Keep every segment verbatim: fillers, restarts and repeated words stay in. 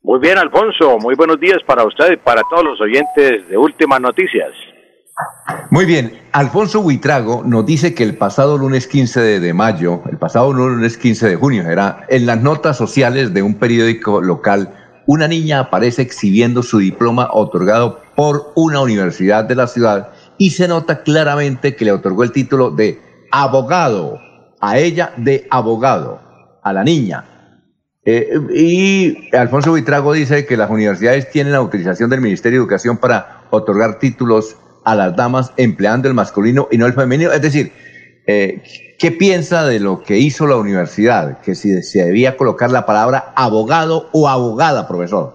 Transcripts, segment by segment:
Muy bien, Alfonso, muy buenos días para usted y para todos los oyentes de Últimas Noticias. Muy bien, Alfonso Buitrago nos dice que el pasado lunes quince de mayo, el pasado lunes quince de junio, era en las notas sociales de un periódico local, una niña aparece exhibiendo su diploma otorgado por una universidad de la ciudad y se nota claramente que le otorgó el título de abogado, a ella de abogado, a la niña. Eh, y Alfonso Buitrago dice que las universidades tienen la autorización del Ministerio de Educación para otorgar títulos a las damas empleando el masculino y no el femenino. Es decir, eh, ¿qué piensa de lo que hizo la universidad? Que si se debía colocar la palabra abogado o abogada, profesor.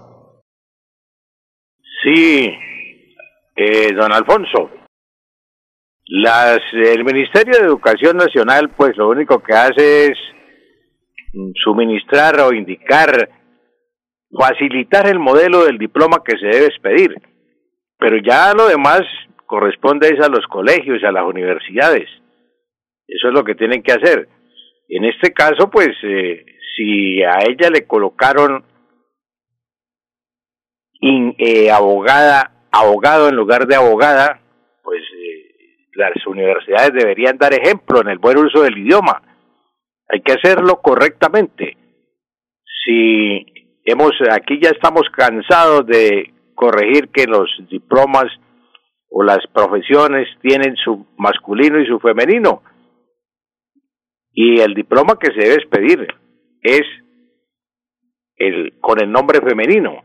Sí, eh, don Alfonso. Las, el Ministerio de Educación Nacional, pues lo único que hace es suministrar o indicar, facilitar el modelo del diploma que se debe expedir. Pero ya lo demás corresponde es a los colegios y a las universidades. Eso es lo que tienen que hacer. En este caso, pues, eh, si a ella le colocaron in, eh, abogada, abogado en lugar de abogada, pues eh, las universidades deberían dar ejemplo en el buen uso del idioma. Hay que hacerlo correctamente. Si hemos, aquí ya estamos cansados de corregir que los diplomas o las profesiones tienen su masculino y su femenino. Y el diploma que se debe expedir es el con el nombre femenino.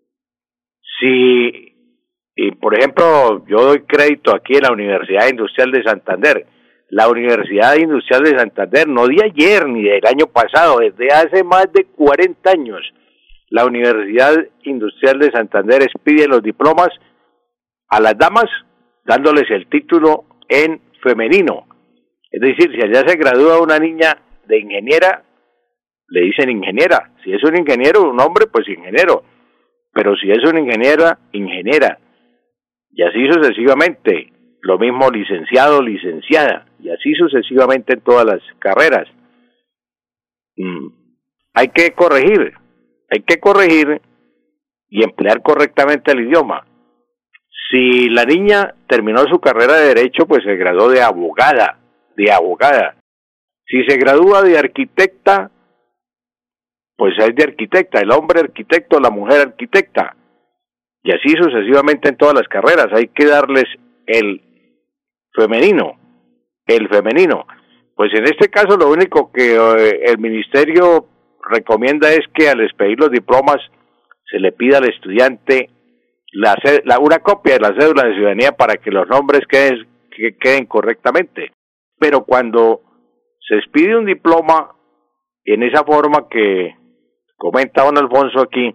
Si, y por ejemplo, yo doy crédito aquí en la Universidad Industrial de Santander. La Universidad Industrial de Santander, no de ayer ni del año pasado, desde hace más de cuarenta años, la Universidad Industrial de Santander expide los diplomas a las damas, dándoles el título en femenino. Es decir, si allá se gradúa una niña de ingeniera, le dicen ingeniera. Si es un ingeniero, un hombre, pues ingeniero. Pero si es una ingeniera, ingeniera. Y así sucesivamente. Lo mismo licenciado, licenciada. Y así sucesivamente en todas las carreras. Mm. Hay que corregir. Hay que corregir y emplear correctamente el idioma. Si la niña terminó su carrera de Derecho, pues se graduó de abogada, de abogada. Si se gradúa de arquitecta, pues es de arquitecta, el hombre arquitecto, la mujer arquitecta. Y así sucesivamente en todas las carreras. Hay que darles el femenino, el femenino. Pues en este caso lo único que eh, el ministerio recomienda es que al expedir los diplomas se le pida al estudiante la, la una copia de la cédula de ciudadanía para que los nombres queden, que queden correctamente. Pero cuando se expide un diploma en esa forma que comenta don Alfonso aquí,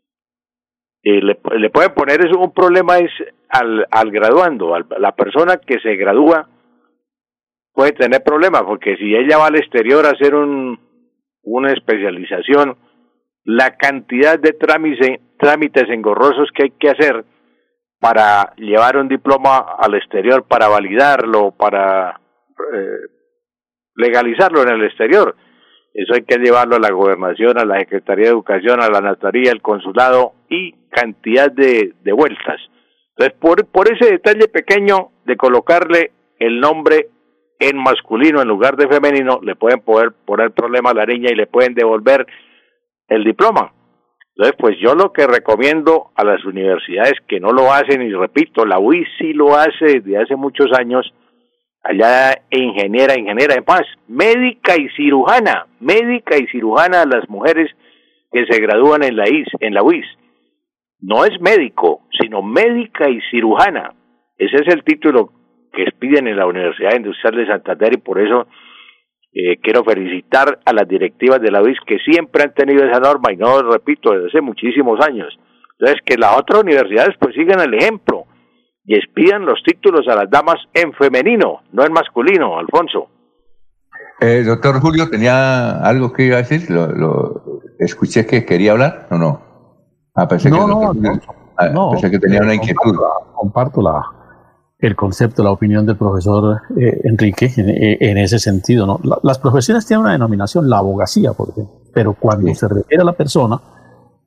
eh, le, le pueden poner eso, un problema es al, al graduando, al, la persona que se gradúa puede tener problemas, porque si ella va al exterior a hacer un, una especialización, la cantidad de trámites, trámites engorrosos que hay que hacer para llevar un diploma al exterior, para validarlo, para eh, legalizarlo en el exterior. Eso hay que llevarlo a la gobernación, a la Secretaría de Educación, a la notaría, al consulado y cantidad de, de vueltas. Entonces, por, por ese detalle pequeño de colocarle el nombre en masculino en lugar de femenino, le pueden poder poner problema a la niña y le pueden devolver el diploma. Entonces, pues yo lo que recomiendo a las universidades que no lo hacen, y repito, la U I S sí lo hace desde hace muchos años, allá ingeniera, ingeniera, además, médica y cirujana, médica y cirujana a las mujeres que se gradúan en la I S, en la U I S. No es médico, sino médica y cirujana. Ese es el título que expiden en la Universidad Industrial de Santander, y por eso eh, quiero felicitar a las directivas de la U I S que siempre han tenido esa norma, y no, repito, desde hace muchísimos años. Entonces, que las otras universidades pues sigan el ejemplo y expidan los títulos a las damas en femenino, no en masculino, Alfonso. Eh, doctor Julio, ¿tenía algo que iba a decir? ¿Lo, lo escuché que quería hablar o no? Ah, pensé no, que, no, Julio, no, ah, no, pensé que tenía una inquietud. Comparto, la, comparto la, el concepto, la opinión del profesor eh, Enrique en, en ese sentido, ¿no? La, las profesiones tienen una denominación, la abogacía, por ejemplo, pero cuando sí. se refiere a la persona,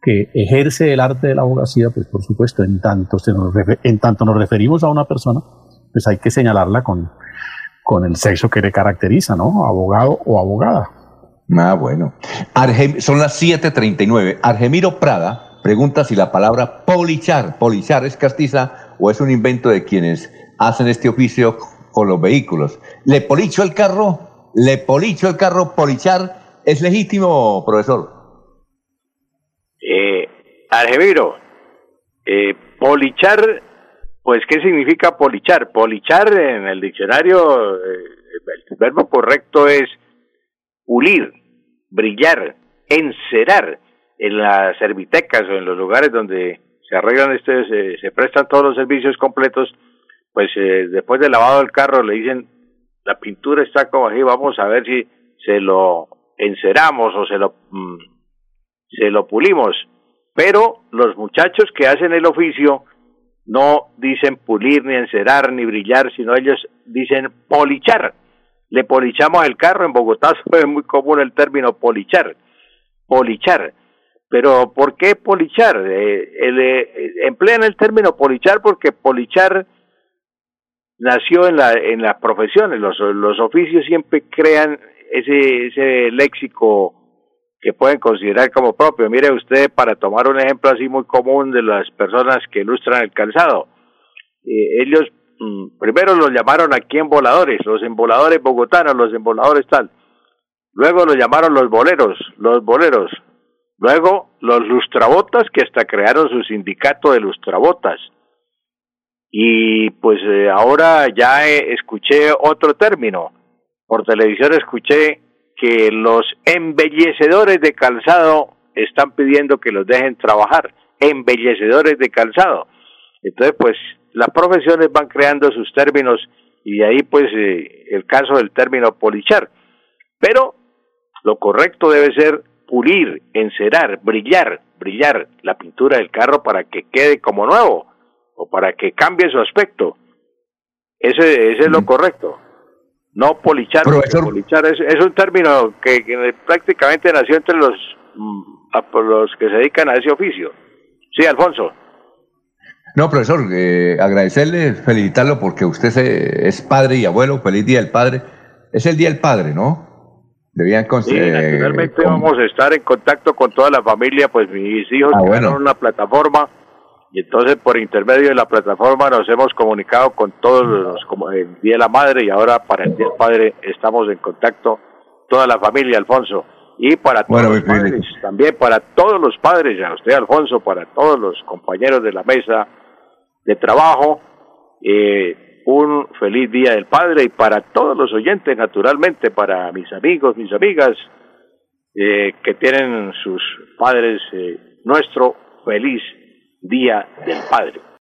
que ejerce el arte de la abogacía, pues por supuesto, en tanto, se nos, refer, en tanto nos referimos a una persona, pues hay que señalarla con, con el sexo que le caracteriza, ¿no? Abogado o abogada. Ah, bueno. Arge, son las siete treinta y nueve. Argemiro Prada pregunta si la palabra polichar, polichar es castiza o es un invento de quienes hacen este oficio con los vehículos. ¿Le policho el carro? ¿Le policho el carro? ¿Polichar es legítimo, profesor? Eh, Argemiro, eh, polichar, pues ¿qué significa polichar? Polichar en el diccionario, eh, el verbo correcto es pulir, brillar, encerar. En las servitecas o en los lugares donde se arreglan este, se, se prestan todos los servicios completos, pues eh, después del lavado del carro le dicen, la pintura está como así, vamos a ver si se lo enceramos o se lo mm, se lo pulimos. Pero los muchachos que hacen el oficio no dicen pulir, ni encerar, ni brillar, sino ellos dicen polichar. Le polichamos el carro. En Bogotá es muy común el término polichar, polichar. Pero ¿por qué polichar? Eh, el, eh, emplean el término polichar porque polichar nació en la en las profesiones. Los, los oficios siempre crean ese, ese léxico que pueden considerar como propio. Mire usted, para tomar un ejemplo así muy común de las personas que ilustran el calzado, eh, ellos mm, primero los llamaron aquí emboladores, los emboladores bogotanos, los emboladores tal. Luego los llamaron los boleros, los boleros. Luego, los lustrabotas, que hasta crearon su sindicato de lustrabotas. Y pues eh, ahora ya eh, escuché otro término. Por televisión escuché que los embellecedores de calzado están pidiendo que los dejen trabajar. Embellecedores de calzado. Entonces, pues, las profesiones van creando sus términos y de ahí, pues, eh, el caso del término polichar. Pero lo correcto debe ser pulir, encerar, brillar, brillar la pintura del carro para que quede como nuevo o para que cambie su aspecto. Ese, ese es lo correcto. No polichar, Profesor, polichar es, es un término que, que prácticamente nació entre los, los que se dedican a ese oficio. Sí, Alfonso. No, profesor, eh, agradecerle, felicitarlo porque usted se, es padre y abuelo. Feliz Día del Padre. Es el Día del Padre, ¿no? Debían sí, naturalmente eh, vamos a estar en contacto con toda la familia, pues mis hijos ah, crearon bueno. una plataforma y entonces por intermedio de la plataforma nos hemos comunicado con todos los, como el Día de la Madre y ahora para el Día del Padre estamos en contacto toda la familia, Alfonso, y para todos bueno, los padres, feliz. También para todos los padres, a usted Alfonso, para todos los compañeros de la mesa de trabajo, eh, un feliz Día del Padre y para todos los oyentes, naturalmente, para mis amigos, mis amigas eh, que tienen sus padres, eh, nuestro feliz Día del Padre.